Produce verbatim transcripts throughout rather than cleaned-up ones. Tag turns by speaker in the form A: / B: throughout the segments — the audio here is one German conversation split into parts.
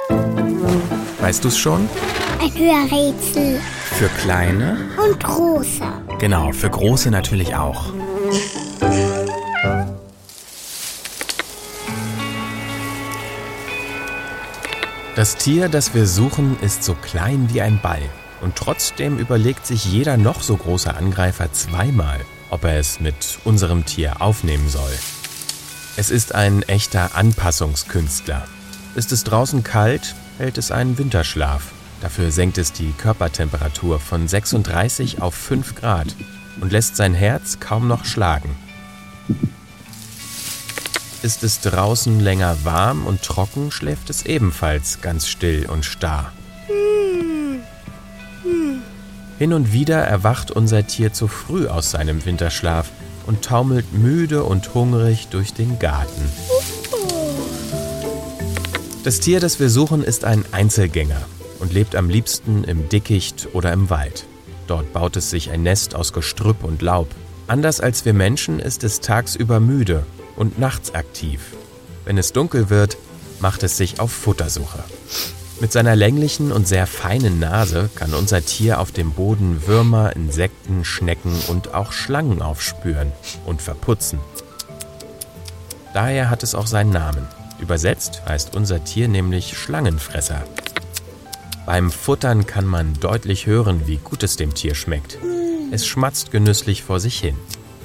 A: Weißt du's schon?
B: Ein Hörrätsel.
A: Für kleine?
B: Und große.
A: Genau, für große natürlich auch. Das Tier, das wir suchen, ist so klein wie ein Ball. Und trotzdem überlegt sich jeder noch so große Angreifer zweimal, ob er es mit unserem Tier aufnehmen soll. Es ist ein echter Anpassungskünstler. Ist es draußen kalt, hält es einen Winterschlaf. Dafür senkt es die Körpertemperatur von sechsunddreißig auf fünf Grad und lässt sein Herz kaum noch schlagen. Ist es draußen länger warm und trocken, schläft es ebenfalls ganz still und starr. Hin und wieder erwacht unser Tier zu früh aus seinem Winterschlaf und taumelt müde und hungrig durch den Garten. Das Tier, das wir suchen, ist ein Einzelgänger und lebt am liebsten im Dickicht oder im Wald. Dort baut es sich ein Nest aus Gestrüpp und Laub. Anders als wir Menschen ist es tagsüber müde und nachts aktiv. Wenn es dunkel wird, macht es sich auf Futtersuche. Mit seiner länglichen und sehr feinen Nase kann unser Tier auf dem Boden Würmer, Insekten, Schnecken und auch Schlangen aufspüren und verputzen. Daher hat es auch seinen Namen. Übersetzt heißt unser Tier nämlich Schlangenfresser. Beim Futtern kann man deutlich hören, wie gut es dem Tier schmeckt. Es schmatzt genüsslich vor sich hin.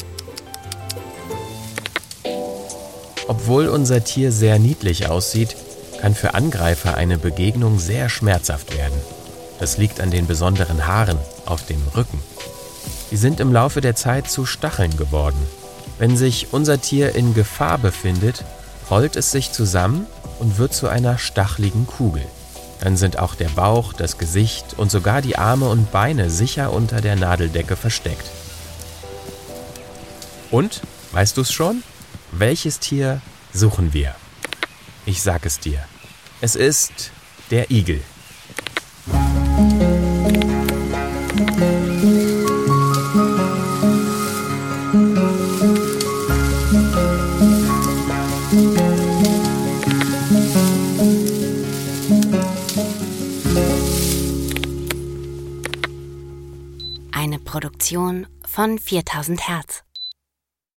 A: Obwohl unser Tier sehr niedlich aussieht, kann für Angreifer eine Begegnung sehr schmerzhaft werden. Das liegt an den besonderen Haaren auf dem Rücken. Die sind im Laufe der Zeit zu Stacheln geworden. Wenn sich unser Tier in Gefahr befindet, rollt es sich zusammen und wird zu einer stacheligen Kugel. Dann sind auch der Bauch, das Gesicht und sogar die Arme und Beine sicher unter der Nadeldecke versteckt. Und, weißt du's schon? Welches Tier suchen wir? Ich sag es dir. Es ist der Igel.
C: Eine Produktion von viertausend Hertz.